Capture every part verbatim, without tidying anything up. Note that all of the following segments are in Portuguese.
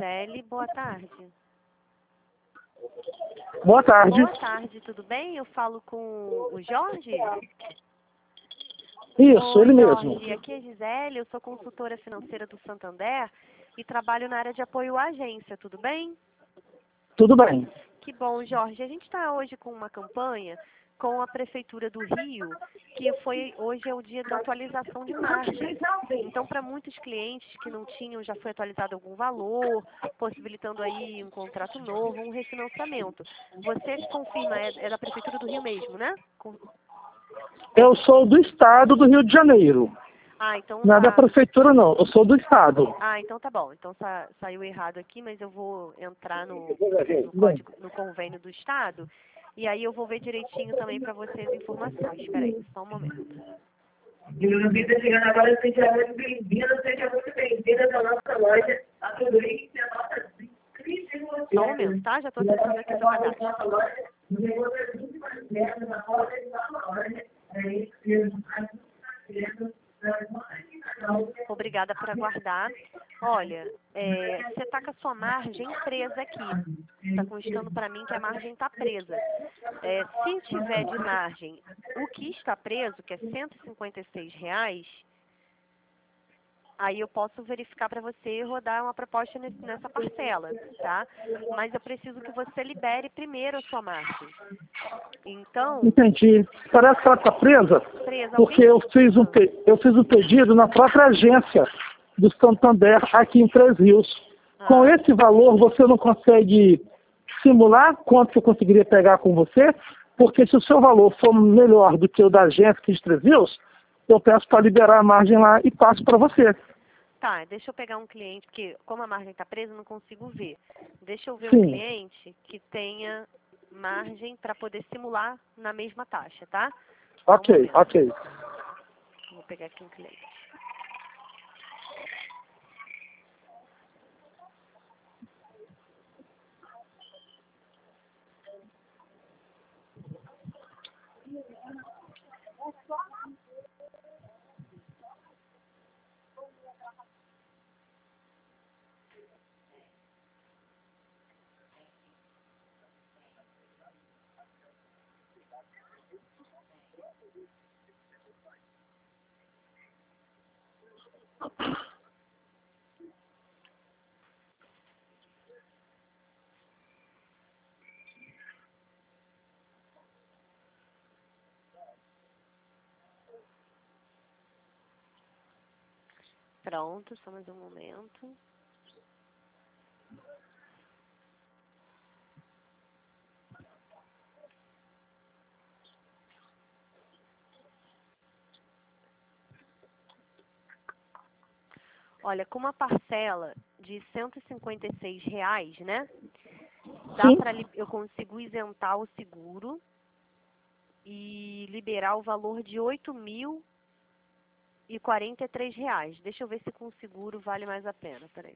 Gisele, boa tarde. Boa tarde. Boa tarde, tudo bem? Eu falo com o Jorge? Isso, Oi, ele Jorge, mesmo. aqui é Gisele, eu sou consultora financeira do Santander e trabalho na área de apoio à agência, tudo bem? Tudo bem. Que bom, Jorge. A gente está hoje com uma campanha com a Prefeitura do Rio, que foi hoje é o dia da atualização de margens. Então, para muitos clientes que não tinham, já foi atualizado algum valor, possibilitando aí um contrato novo, um refinanciamento. Você confirma, é, é da Prefeitura do Rio mesmo, né? Com... Eu sou do estado do Rio de Janeiro. Ah, então Não é da tá. prefeitura, não. Eu sou do estado. Ah, então tá bom. Então sa saiu errado aqui, mas eu vou entrar no, no código, no convênio do estado. E aí eu vou ver direitinho também para vocês as informações. Espera aí, só um momento. Bem-vinda, chegando agora, seja muito bem-vinda, seja muito bem-vinda da nossa loja. Aproveite a nossa incrível. Só um momento, tá? Já estou acessando aqui o seu cadastro. Nossa loja, no negócio das últimas metas, na porta de nossa loja. É isso mesmo, mais Obrigada por aguardar. Olha, é, você está com a sua margem presa aqui. Está constando para mim que a margem está presa. É, se tiver de margem o que está preso, que é cento e cinquenta e seis reais, aí eu posso verificar para você e rodar uma proposta nesse, nessa parcela, tá? Mas eu preciso que você libere primeiro a sua margem. Então... Entendi. Parece que ela está presa, presa porque eu fiz, um pe... eu fiz um pedido na própria agência do Santander aqui em Três Rios. Ah. Com esse valor, você não consegue simular quanto eu conseguiria pegar com você? Porque se o seu valor for melhor do que o da agência aqui de Três Rios, eu peço para liberar a margem lá e passo para você. Tá, deixa eu pegar um cliente, porque como a margem está presa, eu não consigo ver. Deixa eu ver Sim. um cliente que tenha margem para poder simular na mesma taxa, tá? Ok, um ok. Vou pegar aqui um cliente. Pronto, só mais um momento. Olha, com uma parcela de cento e cinquenta e seis reais, né? Dá para eu consigo isentar o seguro e liberar o valor de oito mil e quarenta e três reais. Deixa eu ver se com o seguro vale mais a pena. Peraí.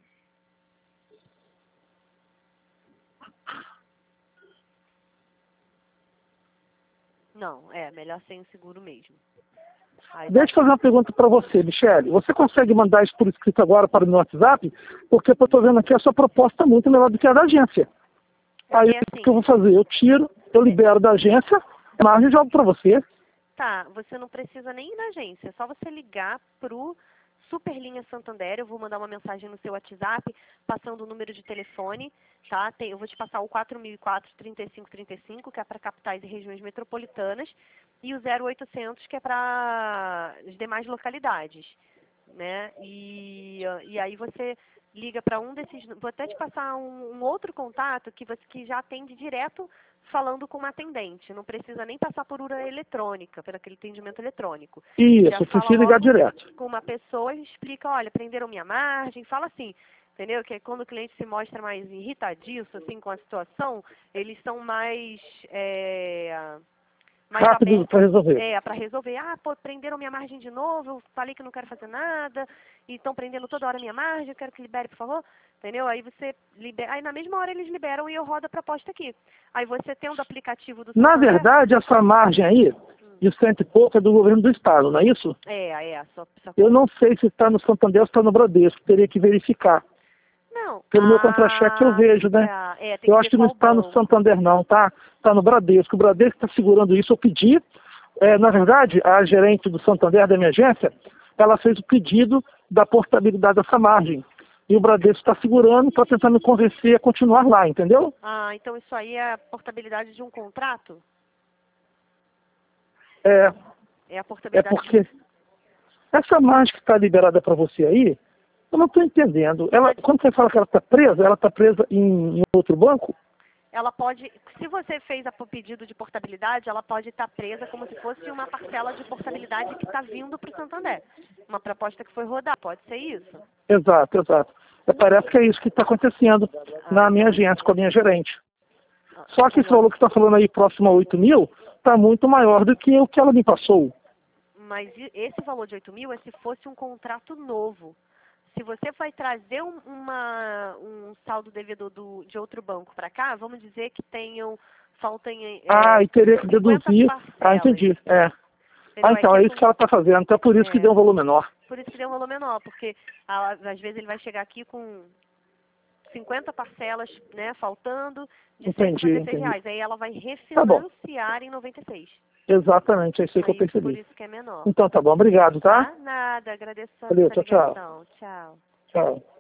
Não, é melhor sem o seguro mesmo. Aí Deixa eu fazer uma pergunta para você, Michele. Você consegue mandar isso por escrito agora para o meu WhatsApp? Porque eu estou vendo aqui a sua proposta é muito melhor do que a da agência. É Aí assim, o que eu vou fazer? Eu tiro, eu libero da agência, a margem e jogo para você. Tá, você não precisa nem ir na agência. É só você ligar pro Superlinha Santander. Eu vou mandar uma mensagem no seu WhatsApp, passando o número de telefone, tá? Tem, eu vou te passar o quatro mil e quatro, trinta e cinco trinta e cinco, que é para capitais e regiões metropolitanas, e o zero oitocentos, que é para as demais localidades, né? E, e aí você liga para um desses... Vou até te passar um, um outro contato que, você, que já atende direto falando com uma atendente. Não precisa nem passar por urna eletrônica, por aquele atendimento eletrônico. Isso, já eu fala preciso ligar logo direto. com uma pessoa e explica, olha, prenderam minha margem, fala assim, entendeu? Que quando o cliente se mostra mais irritadiço, assim, com a situação, eles são mais... É, mais Rápido para resolver. É, para resolver. Ah, pô, prenderam minha margem de novo, eu falei que não quero fazer nada, e estão prendendo toda hora minha margem, eu quero que libere, por favor. Entendeu? Aí você libera, aí na mesma hora eles liberam e eu rodo a proposta aqui. Aí você tendo o aplicativo do Na Santander... verdade, essa margem aí, de cento e pouco, é do governo do estado, não é isso? É, é. Só, só... Eu não sei se está no Santander ou se está no Bradesco, teria que verificar. Não, Não. Pelo meu Ah, contra-cheque eu vejo, né? tá. É, tem Eu que acho ver que não qual está no banco. Santander não, tá? Está no Bradesco. O Bradesco está segurando isso. Eu pedi, é, na verdade, a gerente do Santander da minha agência, ela fez o pedido da portabilidade dessa margem. E o Bradesco está segurando para tentar me convencer a continuar lá, entendeu? Ah, então isso aí é a portabilidade de um contrato? É, É a é portabilidade de... porque essa margem que está liberada para você aí, eu não estou entendendo. Ela, quando você fala que ela está presa, ela está presa em, em outro banco? Ela pode, se você fez o pedido de portabilidade, ela pode estar presa como se fosse uma parcela de portabilidade que está vindo para o Santander. Uma proposta que foi rodar, pode ser isso? Exato, exato. É, parece que é isso que está acontecendo na minha agência, com a minha gerente. Só que esse valor que está falando aí, próximo a oito mil, está muito maior do que o que ela me passou. Mas e- esse valor de oito mil é se fosse um contrato novo. Se você vai trazer um, uma, um saldo devedor do, de outro banco para cá, vamos dizer que tenham, faltem é, Ah, e teria que cinquenta deduzir. parcelas. Ah, entendi. É. Ah, Entendeu? Aí então, é tem isso que ela está fazendo. Então é por isso que é, deu um valor menor. por isso que deu um valor menor, porque ah, às vezes ele vai chegar aqui com cinquenta parcelas, né, faltando, de cento e Entendi, cinquenta e seis entendi. reais. Aí ela vai Tá bom. refinanciar em noventa e seis. Exatamente, é isso aí que eu Aí por percebi. isso que é menor. Então tá bom, obrigado, tá? Tá? Nada, agradeço a Valeu, sua tchau, tchau. ligação. Tchau. Tchau.